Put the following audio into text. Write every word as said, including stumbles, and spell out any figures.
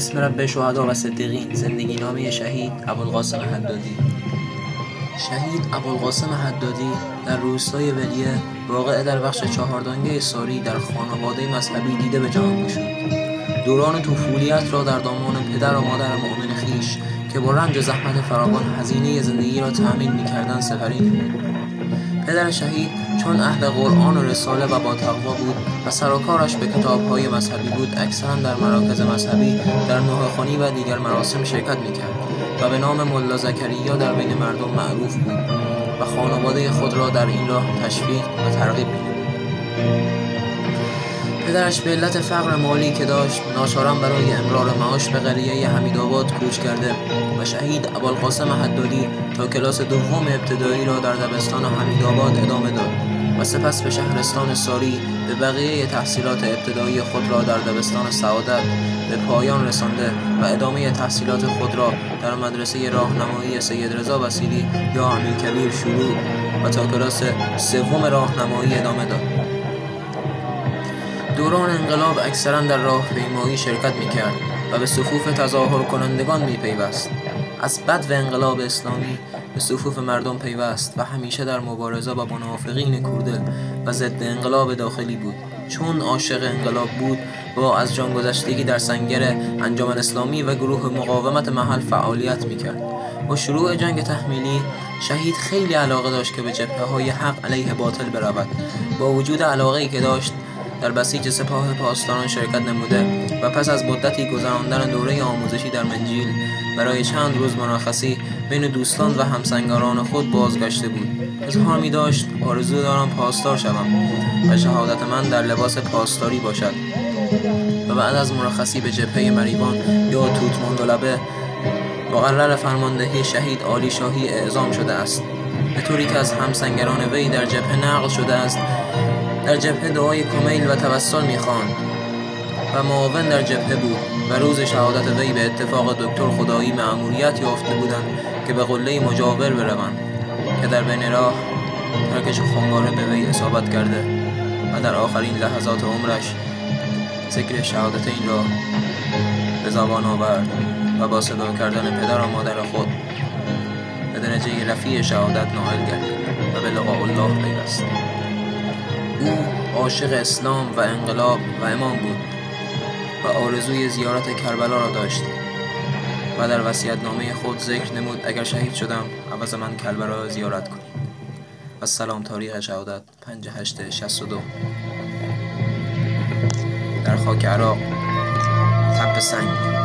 بسم رب شهدا و صدیقین. زندگی نامه شهید ابوالقاسم حدادی. شهید ابوالقاسم حدادی در روستای ولیه واقع در بخش چهاردانگه ساری در خانواده مذهبی دیده به جهان گشود. دوران طفولیت را در دامان پدر و مادر مؤمن خویش که با رنج و زحمت فراوان هزینه زندگی را تأمین می‌کردند سپری نمود. پدر شهید چون اهل قرآن و رساله و با تقوا بود و سر و کارش به کتاب‌های مذهبی بود، اکثرا در مراکز مذهبی در نوحه‌خوانی و دیگر مراسم شرکت می‌کرد و به نام ملا زکریا در بین مردم معروف بود و خانواده خود را در این راه تشویق و ترغیب می‌نمود. پدرش به علت فقر مالی که داشت ناچارا برای امرار معاش به قریه حمیدآباد کوچ کرده و شهید ابوالقاسم حدادی تا کلاس دوم ابتدایی را در دبستان حمیدآباد ادامه داد و سپس به شهرستان ساری به بقیه تحصیلات ابتدایی خود را در دبستان سعادت به پایان رسانده و ادامه تحصیلات خود را در مدرسه راهنمایی سید رضا وسیلی یا امیرکبیر شروع و تا کلاس سوم راهنمایی ادامه داد. دوران انقلاب اکثرا در راهپیمایی شرکت می‌کرد و به صفوف تظاهر کنندگان می‌پیوست. از بدو انقلاب اسلامی به صفوف مردم پیوست و همیشه در مبارزه با منافقین کوردل و ضد انقلاب داخلی بود. چون عاشق انقلاب بود با از جان گذشتگی در سنگر انجمن اسلامی و گروه مقاومت محل فعالیت می‌کرد. با شروع جنگ تحمیلی شهید خیلی علاقه داشت که به جبهه‌های حق علیه باطل برود. با وجود علاقه‌ای که داشت در بسیج سپاه پاسداران شرکت نموده و پس از مدتی گذراندن دوره آموزشی در منجیل برای چند روز مرخصی بین دوستان و همسنگران خود بازگشته بود. اظهار می داشت آرزو دارم پاسدار شوم و شهادت من در لباس پاسداری باشد و بعد از مرخصی به جبهه مریوان یا توتمندلبه مقرر فرماندهی شهید عالی شاهی اعزام شده است، به طوری که از همسنگران وی در جبهه نقل شده است در جبهه دعای کمیل و توسل می‌خواند و معاون در جبهه بود و روز شهادت وی به اتفاق دکتر خدایی مأموریت یافته بودند که به قله مجاور بروند که در بین راه ترکش خماره به وی اصابت کرده و در آخرین لحظات عمرش ذکر شهادتین را به زبان آورد و با صدا کردن پدر و مادر خود به درجه رفیع شهادت نائل گردید و به لقاء الله پیوست. او عاشق اسلام و انقلاب و امام بود و آرزوی زیارت کربلا را داشت و در وصیت‌نامه خود ذکر نمود اگر شهید شدم عوض من کربلا را زیارت کنید. و سلام. تاریخ شهادت پنجاه و هشت شصت و دو در خاک عراق، تپه سنگ.